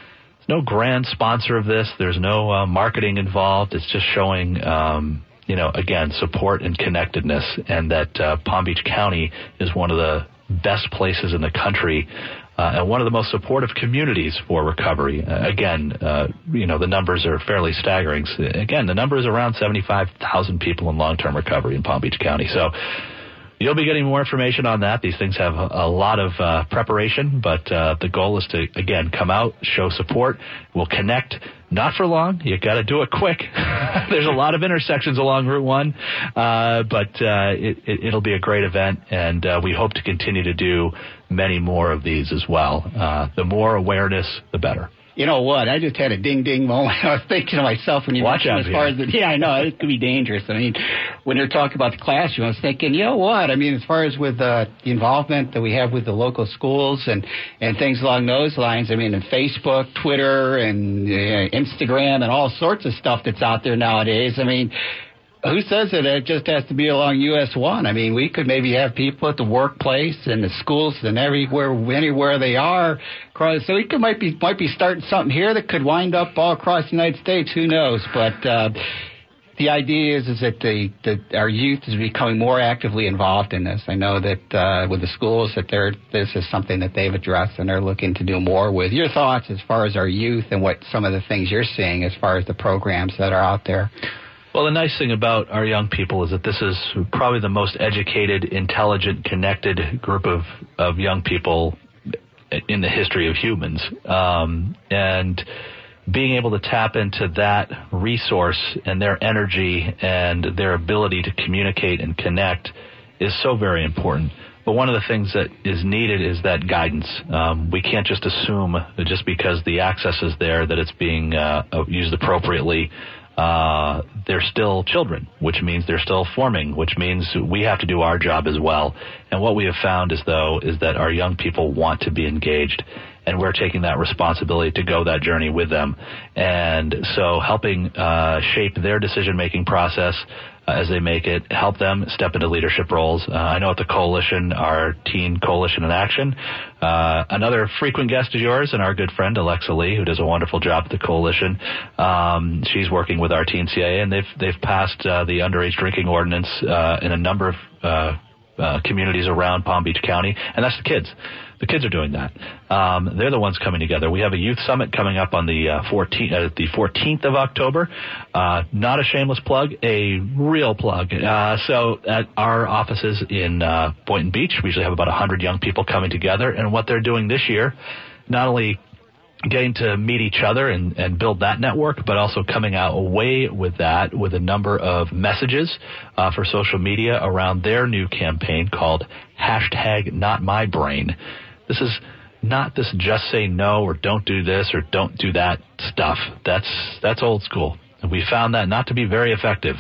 no grand sponsor of this. There's no uh, marketing involved. It's just showing, um, you know, again, support and connectedness, and that uh, Palm Beach County is one of the best places in the country uh, and one of the most supportive communities for recovery. Uh, again, uh, you know, the numbers are fairly staggering. Again, the number is around seventy-five thousand people in long-term recovery in Palm Beach County. So you'll be getting more information on that. These things have a, a lot of uh, preparation, but uh, the goal is to, again, come out, show support. We'll connect. Not for long. You got to do it quick. There's a lot of intersections along Route One, uh, but uh, it, it, it'll be a great event, and uh, we hope to continue to do many more of these as well. Uh, the more awareness, the better. You know what? I just had a ding-ding moment. I was thinking to myself when you Watch mentioned out as far here. as the, yeah, I know it could be dangerous. I mean, when you're talking about the classroom, I was thinking, you know what? I mean, as far as with uh, the involvement that we have with the local schools and and things along those lines, I mean, in Facebook, Twitter, and uh, Instagram, and all sorts of stuff that's out there nowadays. I mean, who says that it just has to be along U S one? I mean, we could maybe have people at the workplace and the schools and everywhere, anywhere they are. So we could might be might be starting something here that could wind up all across the United States. Who knows? But uh, the idea is is that the, the our youth is becoming more actively involved in this. I know that uh, with the schools that they're this is something that they've addressed and they're looking to do more with. Your thoughts as far as our youth and what some of the things you're seeing as far as the programs that are out there? Well, the nice thing about our young people is that this is probably the most educated, intelligent, connected group of, of young people in the history of humans. Um, and being able to tap into that resource and their energy and their ability to communicate and connect is so very important. But one of the things that is needed is that guidance. Um, we can't just assume that just because the access is there that it's being uh, used appropriately. Uh, they're still children, which means they're still forming, which means we have to do our job as well. And what we have found is, though, is that our young people want to be engaged, and we're taking that responsibility to go that journey with them. And so helping uh, shape their decision-making process uh, as they make it, help them step into leadership roles. Uh, I know at the Coalition, our Teen Coalition in Action, uh, another frequent guest is yours and our good friend Alexa Lee, who does a wonderful job at the Coalition. Um, she's working with our Teen C I A, and they've they've passed uh, the underage drinking ordinance uh, in a number of uh, uh, communities around Palm Beach County, and that's the kids. The kids are doing that. Um, they're the ones coming together. We have a youth summit coming up on the uh, fourteenth, uh, the fourteenth of October. Uh, not a shameless plug, a real plug. Uh, so at our offices in uh, Boynton Beach, we usually have about one hundred young people coming together. And what they're doing this year, not only getting to meet each other and, and build that network, but also coming out away with that with a number of messages uh, for social media around their new campaign called hashtag Not My Brain. This is not this just say no or don't do this or don't do that stuff. That's that's old school. And we found that not to be very effective.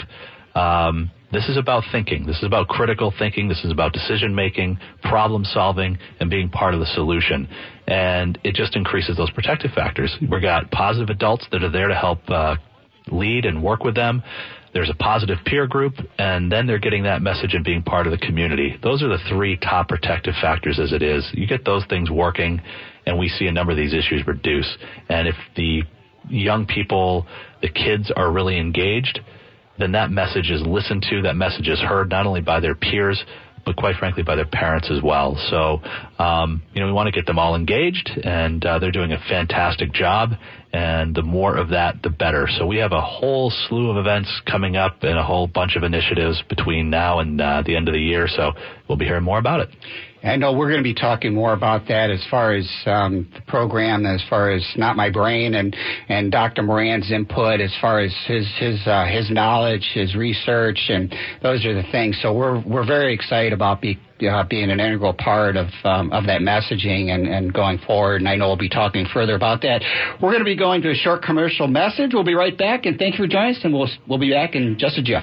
Um, this is about thinking. This is about critical thinking. This is about decision-making, problem-solving, and being part of the solution. And it just increases those protective factors. We've got positive adults that are there to help uh, lead and work with them. There's a positive peer group, and then they're getting that message and being part of the community. Those are the three top protective factors as it is. You get those things working, and we see a number of these issues reduce. And if the young people, the kids are really engaged, then that message is listened to, that message is heard not only by their peers, but quite frankly by their parents as well. So, um, you know, we want to get them all engaged, and uh, they're doing a fantastic job, and the more of that, the better. So we have a whole slew of events coming up and a whole bunch of initiatives between now and uh, the end of the year, so we'll be hearing more about it. I know we're going to be talking more about that as far as um, the program, as far as Not My Brain, and, and Doctor Moran's input, as far as his his uh, his knowledge, his research, and those are the things. So we're we're very excited about be, uh, being an integral part of um, of that messaging and, and going forward. And I know we'll be talking further about that. We're going to be going to a short commercial message. We'll be right back, and thank you for joining us. And we'll we'll be back in just a jiff.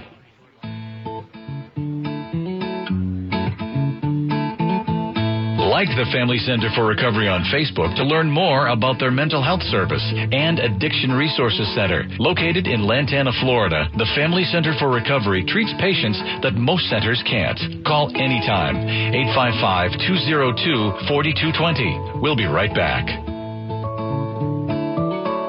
Like the Family Center for Recovery on Facebook to learn more about their mental health service and Addiction Resources Center. Located in Lantana, Florida, the Family Center for Recovery treats patients that most centers can't. Call anytime, eight five five, two oh two, four two two zero. We'll be right back.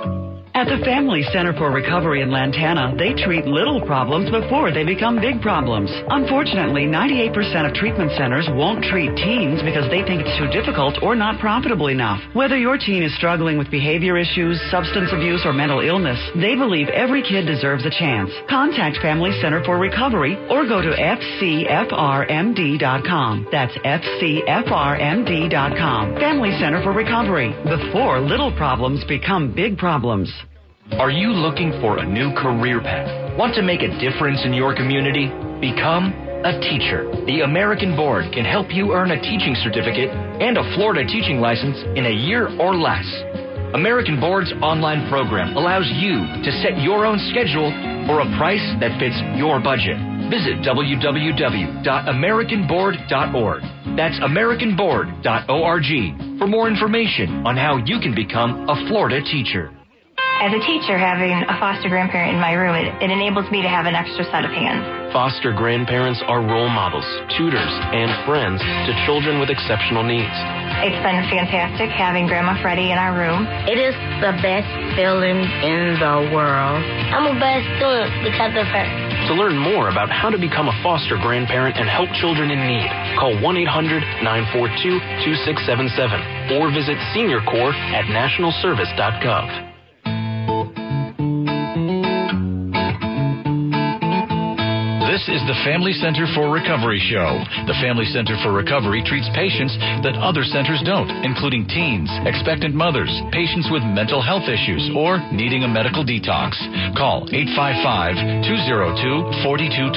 At the Family Center for Recovery in Lantana, they treat little problems before they become big problems. Unfortunately, ninety-eight percent of treatment centers won't treat teens because they think it's too difficult or not profitable enough. Whether your teen is struggling with behavior issues, substance abuse, or mental illness, they believe every kid deserves a chance. Contact Family Center for Recovery or go to F C F R M D dot com. That's F C F R M D dot com. Family Center for Recovery. Before little problems become big problems. Are you looking for a new career path? Want to make a difference in your community? Become a teacher. The American Board can help you earn a teaching certificate and a Florida teaching license in a year or less. American Board's online program allows you to set your own schedule for a price that fits your budget. Visit w w w dot american board dot org. That's american board dot org for more information on how you can become a Florida teacher. As a teacher, having a foster grandparent in my room, it, it enables me to have an extra set of hands. Foster grandparents are role models, tutors, and friends to children with exceptional needs. It's been fantastic having Grandma Freddie in our room. It is the best feeling in the world. I'm a best student because of her. To learn more about how to become a foster grandparent and help children in need, call one eight hundred nine four two two six seven seven or visit Senior Corps at national service dot gov. This is the Family Center for Recovery show. The Family Center for Recovery treats patients that other centers don't, including teens, expectant mothers, patients with mental health issues, or needing a medical detox. Call eight five five, two oh two, four two two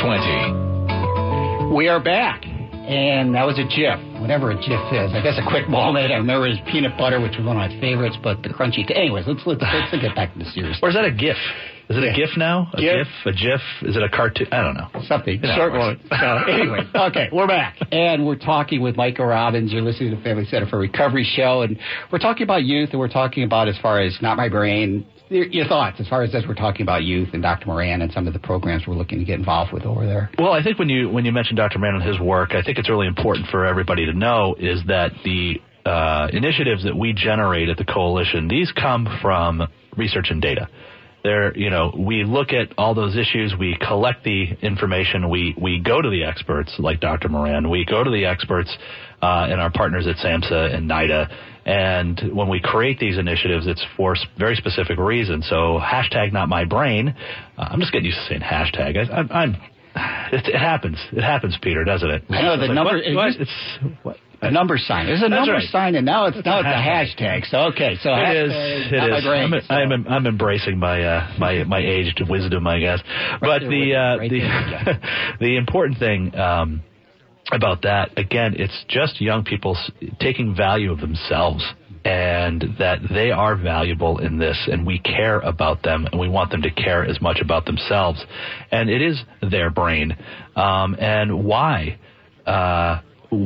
zero. We are back, and that was a GIF, whatever a GIF is. I guess a quick moment. I remember his peanut butter, which was one of my favorites, but the crunchy. T- Anyways, let's let's, let's get back to the series. Or is that a GIF? Is it a GIF now? A GIF? GIF? A GIF? Is it a cartoon? I don't know. Something. You know, Short one. So, anyway, okay, we're back. And we're talking with Micah Robbins. You're listening to the Family Center for Recovery show. And we're talking about youth, and we're talking about, as far as Not My Brain, your, your thoughts as far as, as we're talking about youth and Doctor Moran and some of the programs we're looking to get involved with over there. Well, I think when you when you mention Doctor Moran and his work, I think it's really important for everybody to know is that the uh, initiatives that we generate at the Coalition, these come from research and data. There, you know, we look at all those issues, we collect the information, we, we go to the experts like Doctor Moran, we go to the experts uh, and our partners at SAMHSA and NIDA, and when we create these initiatives, it's for very specific reasons. So hashtag Not My Brain, uh, I'm just getting used to saying hashtag. I, I'm, I'm it, it happens. It happens, Peter, doesn't it? I know the like, number. What, what? It's what? A number sign. There's a That's number right. sign, and now it's now it's a hashtag. So okay, so it hashtag, is. It Not My is. Brain, I'm, so. I'm I'm embracing my uh, my my aged wisdom, I guess. Right but there, the right uh, there, the right there. the important thing um, about that, again, it's just young people taking value of themselves. And that they are valuable in this, and we care about them, and we want them to care as much about themselves. And it is their brain. Um, and why? Uh,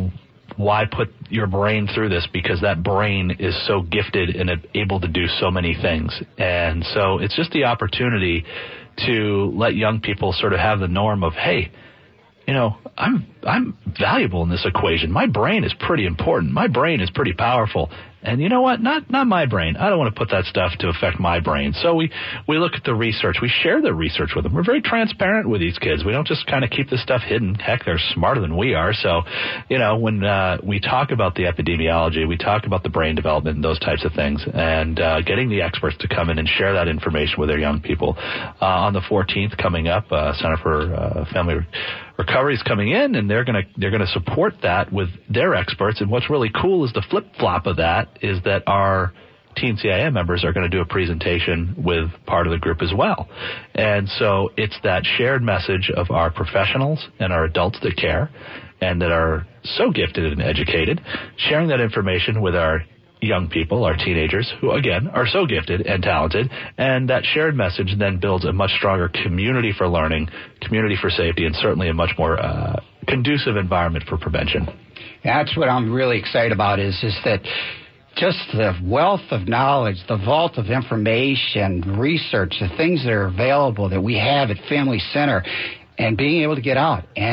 why put your brain through this? Because that brain is so gifted and able to do so many things. And so it's just the opportunity to let young people sort of have the norm of, hey, you know, I'm I'm valuable in this equation. My brain is pretty important. My brain is pretty powerful. And you know what? Not not my brain. I don't want to put that stuff to affect my brain. So we, we look at the research. We share the research with them. We're very transparent with these kids. We don't just kind of keep this stuff hidden. Heck, they're smarter than we are. So, you know, when uh, we talk about the epidemiology, we talk about the brain development and those types of things, and uh, getting the experts to come in and share that information with their young people. Uh, on the fourteenth coming up, uh, Center for uh, Family Recovery is coming in, and they're going to they're going to support that with their experts. And what's really cool is the flip flop of that is that our Teen C I M members are going to do a presentation with part of the group as well. And so it's that shared message of our professionals and our adults that care and that are so gifted and educated, sharing that information with our young people, our teenagers, who, again, are so gifted and talented, and that shared message then builds a much stronger community for learning, community for safety, and certainly a much more uh, conducive environment for prevention. That's what I'm really excited about is, is that just the wealth of knowledge, the vault of information, research, the things that are available that we have at Family Center, and being able to get out and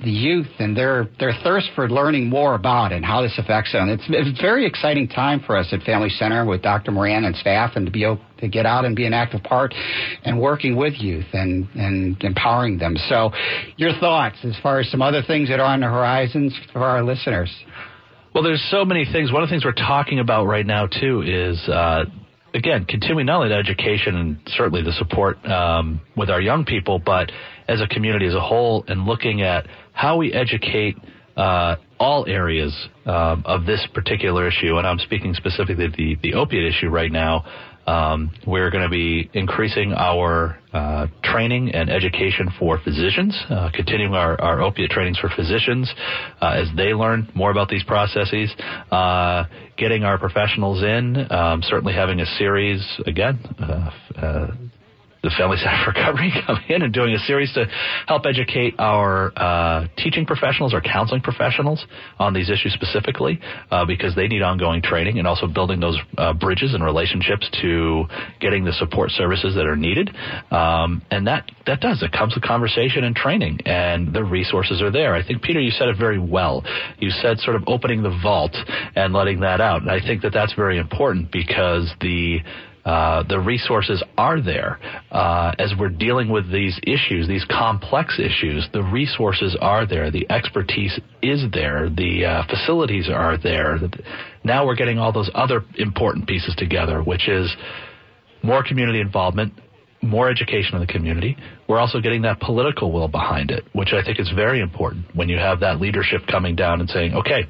the youth and their, their thirst for learning more about it and how this affects them. It's, it's a very exciting time for us at Family Center with Doctor Moran and staff, and to be able to get out and be an active part and working with youth and, and empowering them. So your thoughts as far as some other things that are on the horizons for our listeners? Well, there's so many things. One of the things we're talking about right now, too, is, uh, again, continuing not only the education and certainly the support um, with our young people, but as a community as a whole, and looking at how we educate uh, all areas um, of this particular issue. And I'm speaking specifically the, the opiate issue right now. Um, we're going to be increasing our uh, training and education for physicians, uh, continuing our, our opiate trainings for physicians uh, as they learn more about these processes, uh, getting our professionals in, um, certainly having a series, again, uh, uh, the Family Center for Recovery coming in and doing a series to help educate our uh, teaching professionals, our counseling professionals on these issues specifically, uh, because they need ongoing training, and also building those uh, bridges and relationships to getting the support services that are needed. Um, and that, that does. It comes with conversation and training, and the resources are there. I think, Peter, you said it very well. You said sort of opening the vault and letting that out. And I think that that's very important, because the Uh, the resources are there. Uh, as we're dealing with these issues, these complex issues, the resources are there. The expertise is there. The uh, facilities are there. Now we're getting all those other important pieces together, which is more community involvement, more education of the community. We're also getting that political will behind it, which I think is very important when you have that leadership coming down and saying, okay,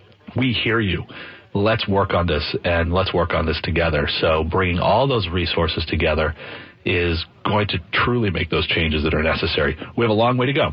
we hear you. Let's work on this, and let's work on this together. So bringing all those resources together is going to truly make those changes that are necessary. We have a long way to go.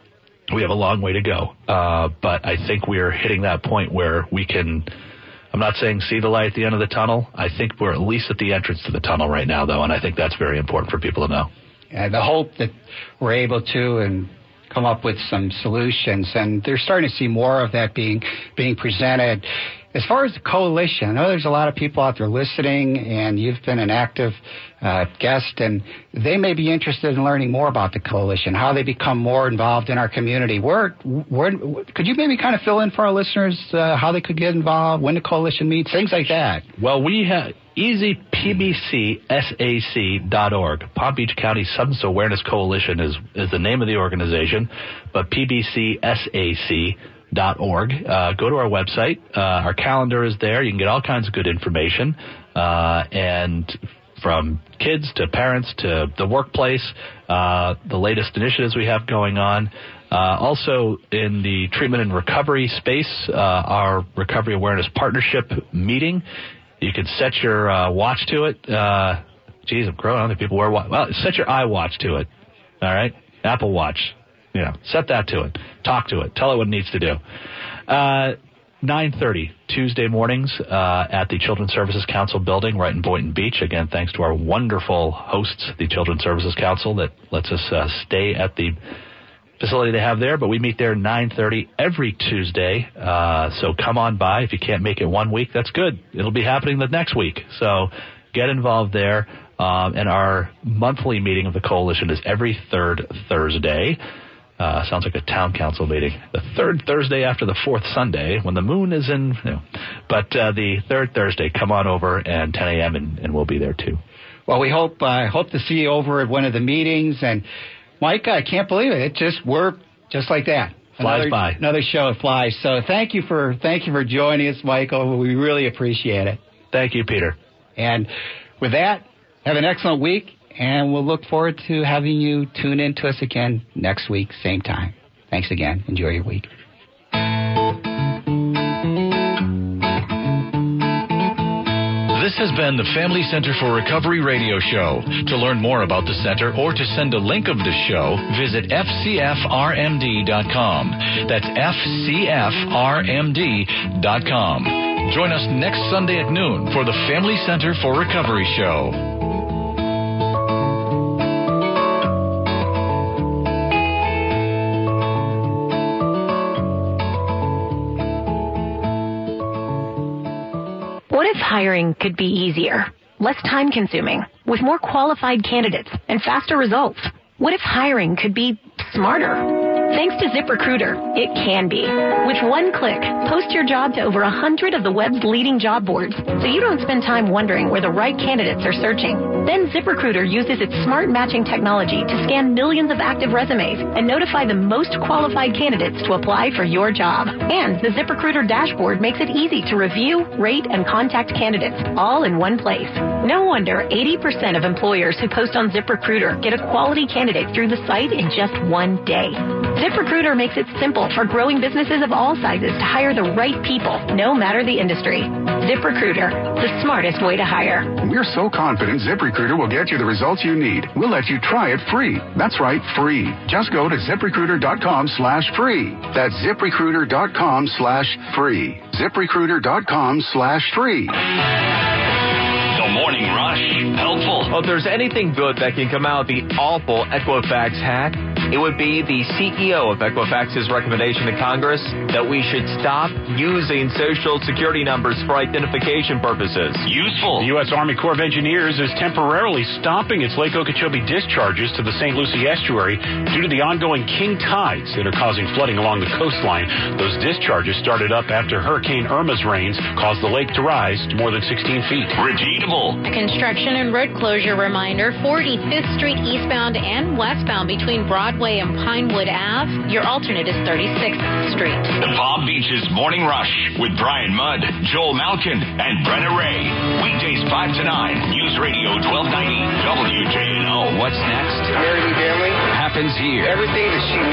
We have a long way to go. Uh, but I think we're hitting that point where we can, I'm not saying see the light at the end of the tunnel. I think we're at least at the entrance to the tunnel right now, though, and I think that's very important for people to know. And the hope that we're able to and come up with some solutions, and they're starting to see more of that being being presented. As far as the coalition, I know there's a lot of people out there listening, and you've been an active uh, guest, and they may be interested in learning more about the coalition, how they become more involved in our community. Where, where could you maybe kind of fill in for our listeners uh, how they could get involved, when the coalition meets, things like that? Well, we have easy P B C S A C dot org. Palm Beach County Substance Awareness Coalition is, is the name of the organization, but P B C S A C dot org. Uh, go to our website. Uh, our calendar is there. You can get all kinds of good information, uh, and from kids to parents to the workplace, uh, the latest initiatives we have going on. Uh, also in the treatment and recovery space, uh, our Recovery Awareness Partnership meeting. You can set your uh, watch to it. Uh, geez, I'm growing. I don't think people wear watch. Well, set your iWatch to it. All right? Apple Watch. You know, set that to it. Talk to it. Tell it what it needs to do. Uh, nine thirty Tuesday mornings uh, at the Children's Services Council building right in Boynton Beach. Again, thanks to our wonderful hosts, the Children's Services Council, that lets us uh, stay at the facility they have there. But we meet there nine thirty every Tuesday. Uh, so come on by. If you can't make it one week, that's good. It'll be happening the next week. So get involved there. Um, and our monthly meeting of the coalition is every third Thursday. Uh, sounds like a town council meeting. The third Thursday after the fourth Sunday, when the moon is in, you know. But uh, the third Thursday, come on over and ten a.m. and, and we'll be there too. Well, we hope uh, hope to see you over at one of the meetings. And Mike, I can't believe it. It just we're just like that. Flies another, by. Another show it flies. So thank you for thank you for joining us, Michael. We really appreciate it. Thank you, Peter. And with that, have an excellent week. And we'll look forward to having you tune in to us again next week, same time. Thanks again. Enjoy your week. This has been the Family Center for Recovery radio show. To learn more about the center or to send a link of the show, visit F C F R M D dot com. That's F C F R M D dot com. Join us next Sunday at noon for the Family Center for Recovery show. What if hiring could be easier, less time-consuming, with more qualified candidates and faster results? What if hiring could be smarter? Thanks to ZipRecruiter, it can be. With one click, post your job to over one hundred of the web's leading job boards, so you don't spend time wondering where the right candidates are searching. Then ZipRecruiter uses its smart matching technology to scan millions of active resumes and notify the most qualified candidates to apply for your job. And the ZipRecruiter dashboard makes it easy to review, rate, and contact candidates all in one place. No wonder eighty percent of employers who post on ZipRecruiter get a quality candidate through the site in just one day. ZipRecruiter makes it simple for growing businesses of all sizes to hire the right people, no matter the industry. ZipRecruiter, the smartest way to hire. We're so confident ZipRecruiter will get you the results you need. We'll let you try it free. That's right, free. Just go to ZipRecruiter.com slash free. That's ZipRecruiter.com slash free. ZipRecruiter.com slash free. The Morning Rush. Helpful. Well, if there's anything good that can come out of the awful Equifax hack, it would be the C E O of Equifax's recommendation to Congress that we should stop using Social Security numbers for identification purposes. Useful. The U S Army Corps of Engineers is temporarily stopping its Lake Okeechobee discharges to the Saint Lucie estuary due to the ongoing king tides that are causing flooding along the coastline. Those discharges started up after Hurricane Irma's rains caused the lake to rise to more than sixteen feet. Repeatable. A construction and road closure reminder, forty-fifth Street eastbound and westbound between Broadway and Pinewood Avenue. Your alternate is thirty-sixth Street. The Palm Beaches Morning Rush with Brian Mudd, Joel Malkin, and Brenna Ray. Weekdays five to nine. News Radio twelve ninety W J N O. What's next? American Family happens here. Everything that she